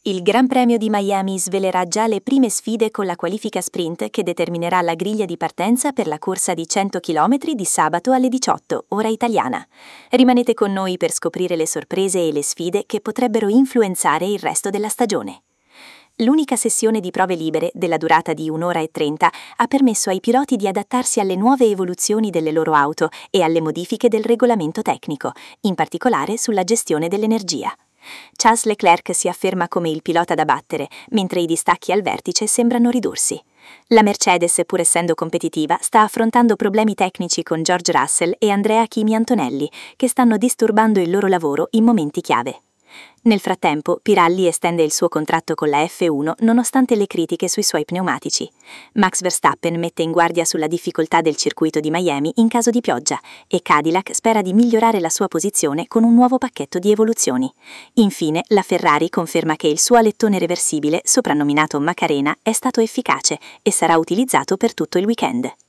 Il Gran Premio di Miami svelerà già le prime sfide con la qualifica sprint che determinerà la griglia di partenza per la corsa di 100 km di sabato alle 18, ora italiana. Rimanete con noi per scoprire le sorprese e le sfide che potrebbero influenzare il resto della stagione. L'unica sessione di prove libere, della durata di 1 ora e 30, ha permesso ai piloti di adattarsi alle nuove evoluzioni delle loro auto e alle modifiche del regolamento tecnico, in particolare sulla gestione dell'energia. Charles Leclerc si afferma come il pilota da battere, mentre i distacchi al vertice sembrano ridursi. La Mercedes, pur essendo competitiva, sta affrontando problemi tecnici con George Russell e Andrea Kimi Antonelli, che stanno disturbando il loro lavoro in momenti chiave. Nel frattempo, Pirelli estende il suo contratto con la F1 nonostante le critiche sui suoi pneumatici. Max Verstappen mette in guardia sulla difficoltà del circuito di Miami in caso di pioggia e Cadillac spera di migliorare la sua posizione con un nuovo pacchetto di evoluzioni. Infine, la Ferrari conferma che il suo alettone reversibile, soprannominato Macarena, è stato efficace e sarà utilizzato per tutto il weekend.